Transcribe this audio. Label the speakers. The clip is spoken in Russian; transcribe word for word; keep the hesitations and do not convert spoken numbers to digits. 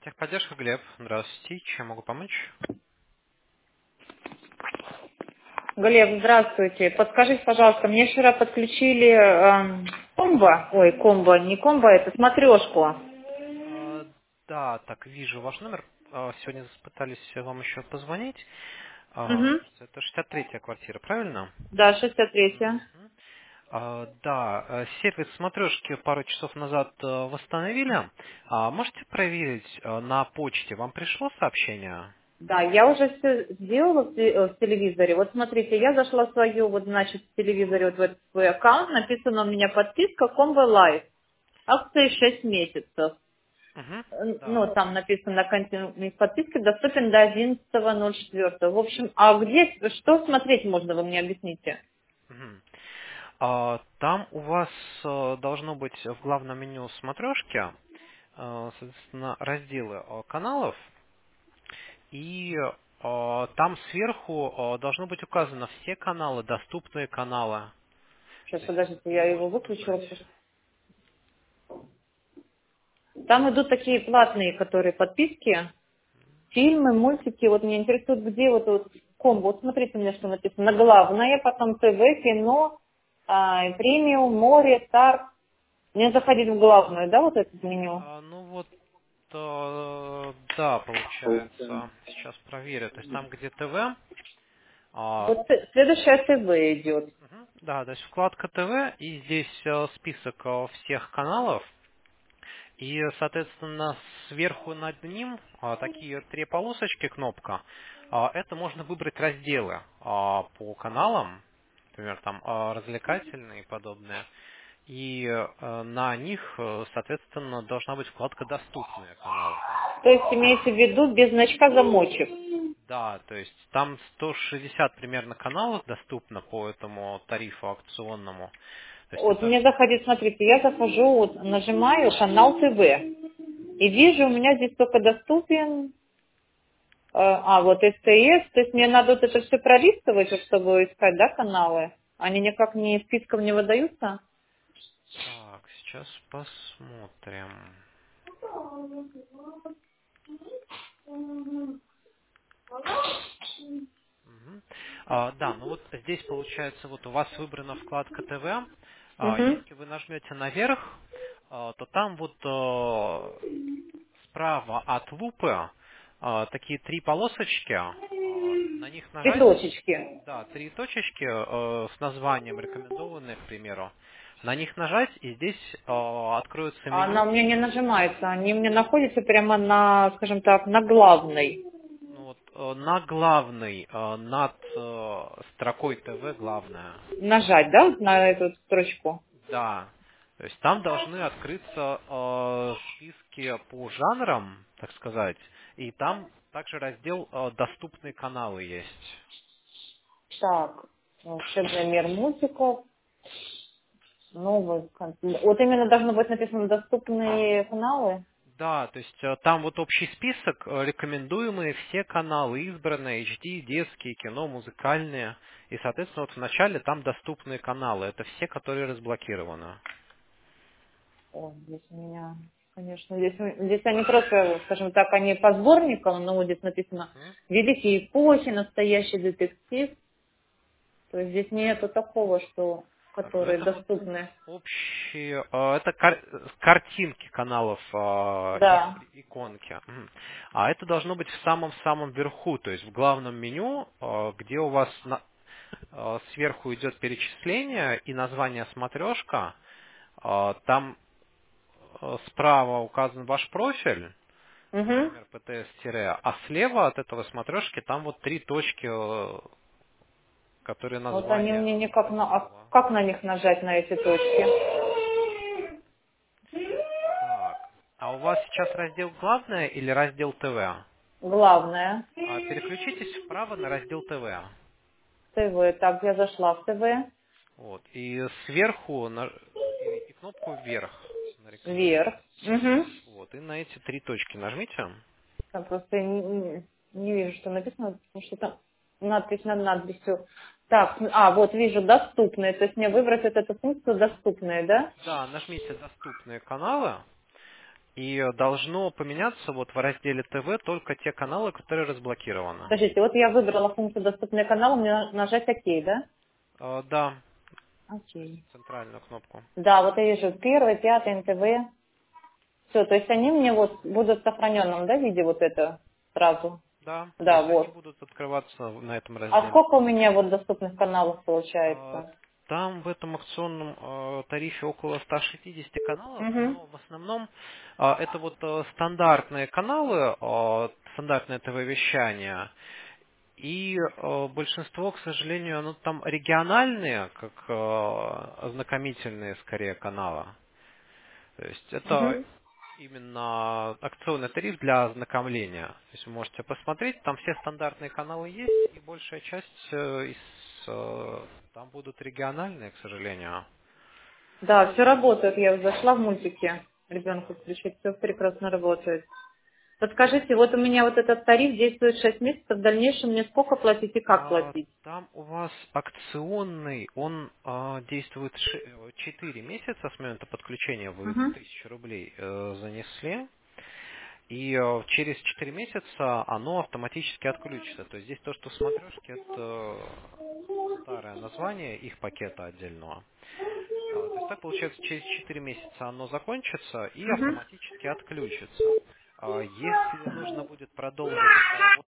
Speaker 1: Техподдержка, Глеб. Здравствуйте. Чем могу помочь?
Speaker 2: Глеб, здравствуйте. Подскажите, пожалуйста, мне вчера подключили эм, комбо, ой, комбо, не комбо, это смотрешку.
Speaker 1: А, да, так, вижу ваш номер. А, сегодня пытались вам еще позвонить. А,
Speaker 2: Угу.
Speaker 1: это шестьдесят третья квартира, правильно?
Speaker 2: Да, шестьдесят три.
Speaker 1: Мгм. А, да, э, сервис смотрешки пару часов назад э, восстановили. А, можете проверить э, на почте? Вам пришло сообщение?
Speaker 2: Да, я уже все сделала в, те- э, в телевизоре. Вот смотрите, я зашла в свою, вот значит, в телевизоре, вот в этот свой аккаунт, написано у меня подписка Комбо Лайф. Акции шесть месяцев.
Speaker 1: Мгм.
Speaker 2: Э,
Speaker 1: Да.
Speaker 2: Ну, там написано на континуум подписки доступен до одиннадцатого ноль четвёртого. В общем, а где, что смотреть можно, вы мне объясните?
Speaker 1: Мгм. А, Там у вас э, должно быть в главном меню смотрешки, э, соответственно, разделы э, каналов, и э, там сверху э, должно быть указано все каналы, доступные каналы.
Speaker 2: Сейчас,
Speaker 1: То есть
Speaker 2: подождите, я
Speaker 1: их
Speaker 2: его
Speaker 1: можно
Speaker 2: выключила.
Speaker 1: выбрать.
Speaker 2: Там идут такие платные, которые подписки, фильмы, мультики. Вот меня интересует, где вот, вот комбо. Вот смотрите, у меня что написано. На главное, потом ТВ, кино, а, премиум, море, стар. Мне заходить в главную, да, вот это меню?
Speaker 1: А, ну вот, э, да, получается. Сейчас проверю. То есть там, где ТВ, а,
Speaker 2: Вот т- следующая ТВ идет.
Speaker 1: мгм, да, то есть вкладка ТВ, и здесь э, список э, всех каналов. И, соответственно, сверху над ним а, такие три полосочки, кнопка. А, это можно выбрать разделы а, по каналам, например, там а, развлекательные и подобное. И э, на них, э, соответственно, должна быть вкладка «Доступные каналы».
Speaker 2: То есть имеется в виду без значка замочек.
Speaker 1: Да, то есть там сто шестьдесят примерно каналов доступно по этому тарифу акционному. То есть
Speaker 2: Вот
Speaker 1: это...
Speaker 2: мне заходит, смотрите, я захожу, вот, нажимаю канал ТВ. И вижу, у меня здесь только доступен. Э, А, вот СТС, то есть мне надо вот это все пролистывать, вот, чтобы искать, да, каналы? Они никак не списком не выдаются?
Speaker 1: Так, сейчас посмотрим. Мгм. А, да, ну вот здесь получается, вот у вас выбрана вкладка ТВ. А,
Speaker 2: Угу.
Speaker 1: если вы нажмете наверх, а, то там вот э, справа от лупы а, такие три полосочки. А, на них
Speaker 2: Три
Speaker 1: нажать,
Speaker 2: точечки.
Speaker 1: да, три точечки э, с названием рекомендованные, к примеру. На них нажать, и здесь э, откроется
Speaker 2: А она
Speaker 1: меню.
Speaker 2: у меня не нажимается, они у меня находятся прямо на, скажем так, на главной.
Speaker 1: Ну вот, э, на главной, э, над э, строкой ТВ главная.
Speaker 2: Нажать, да, вот на эту строчку?
Speaker 1: Да. То есть там должны открыться э, списки по жанрам, так сказать, и там также раздел э, «Доступные каналы» есть.
Speaker 2: Так, волшебный мир мультиков, новый контент. Вот именно должно быть написано доступные каналы.
Speaker 1: Да, то есть э, там вот общий список, э, рекомендуемые все каналы, избранные, эйч ди, детские, кино, музыкальные. И, соответственно, вот в начале там доступные каналы. Это все, которые разблокированы.
Speaker 2: О, здесь у меня, конечно, здесь, здесь они просто, скажем так, они по сборникам, но вот здесь написано
Speaker 1: Мгм.
Speaker 2: «Великие эпохи», «Настоящий детектив». То есть здесь нету такого, что,
Speaker 1: Так, ну
Speaker 2: которые
Speaker 1: это вот
Speaker 2: доступны.
Speaker 1: общие, э, это кар- картинки каналов, э,
Speaker 2: Да.
Speaker 1: и- иконки. Мгм. А это должно быть в самом-самом верху, то есть в главном меню, э, где у вас на- э, сверху идет перечисление и название смотрешка. Э, Там э, справа указан ваш профиль,
Speaker 2: Угу.
Speaker 1: например, пэ тэ эс-, а слева от этого смотрешки там вот три точки, э, которые
Speaker 2: Вот они у
Speaker 1: название
Speaker 2: меня никак на... А
Speaker 1: раздела.
Speaker 2: как на них нажать, на эти точки?
Speaker 1: Так. А у вас сейчас раздел «Главное» или раздел ТВ?
Speaker 2: Главное.
Speaker 1: А, переключитесь вправо на раздел ТВ.
Speaker 2: ТВ. Так, я зашла в ТВ.
Speaker 1: Вот. И сверху на- и, и кнопку вверх на
Speaker 2: Вверх.
Speaker 1: рекомендованные.
Speaker 2: Угу.
Speaker 1: Вот. И на эти три точки нажмите.
Speaker 2: Там просто я не, не- не вижу, что написано, потому что там надпись над надписью. Так, а, вот вижу, доступные. То есть мне выбрать вот эту функцию доступные, да?
Speaker 1: Да, нажмите «Доступные каналы». И должно поменяться вот в разделе ТВ только те каналы, которые разблокированы.
Speaker 2: Скажите, вот я выбрала функцию «Доступные каналы», мне нажать «Ок», да?
Speaker 1: Э, Да, то есть
Speaker 2: Окей.
Speaker 1: центральную кнопку.
Speaker 2: Да, вот я вижу первый, пятый, эн тэ вэ. Все, то есть они мне вот будут в сохраненном, да, виде вот это сразу?
Speaker 1: Да, то
Speaker 2: Да,
Speaker 1: есть они
Speaker 2: вот.
Speaker 1: будут открываться на этом
Speaker 2: А
Speaker 1: разделе.
Speaker 2: сколько у меня вот доступных каналов
Speaker 1: А,
Speaker 2: получается?
Speaker 1: Там в этом акционном э, тарифе около ста шестидесяти каналов,
Speaker 2: Угу.
Speaker 1: но в основном а, это вот э, стандартные каналы, э, стандартное ТВ-вещание. И э, большинство, к сожалению, ну там региональные, как э, ознакомительные скорее каналы. То есть это
Speaker 2: Угу.
Speaker 1: именно акционный тариф для ознакомления. То есть вы можете посмотреть, там все стандартные каналы есть, и большая часть э, из, э, там будут региональные, к сожалению.
Speaker 2: Да, все работает. Я зашла в мультики. Ребенку включить, все прекрасно работает. Подскажите, вот у меня вот этот тариф действует шесть месяцев, в дальнейшем мне сколько платить и как
Speaker 1: А,
Speaker 2: платить?
Speaker 1: Там у вас акционный, он а, действует четыре месяца с момента подключения, вы
Speaker 2: Угу.
Speaker 1: тысячу рублей э, занесли. И э, через четыре месяца оно автоматически отключится. То есть здесь то, что смотрешки, это старое название их пакета отдельного. А, То есть так получается, через четыре месяца оно закончится и
Speaker 2: Угу.
Speaker 1: автоматически отключится. А, Если нужно будет продолжить работу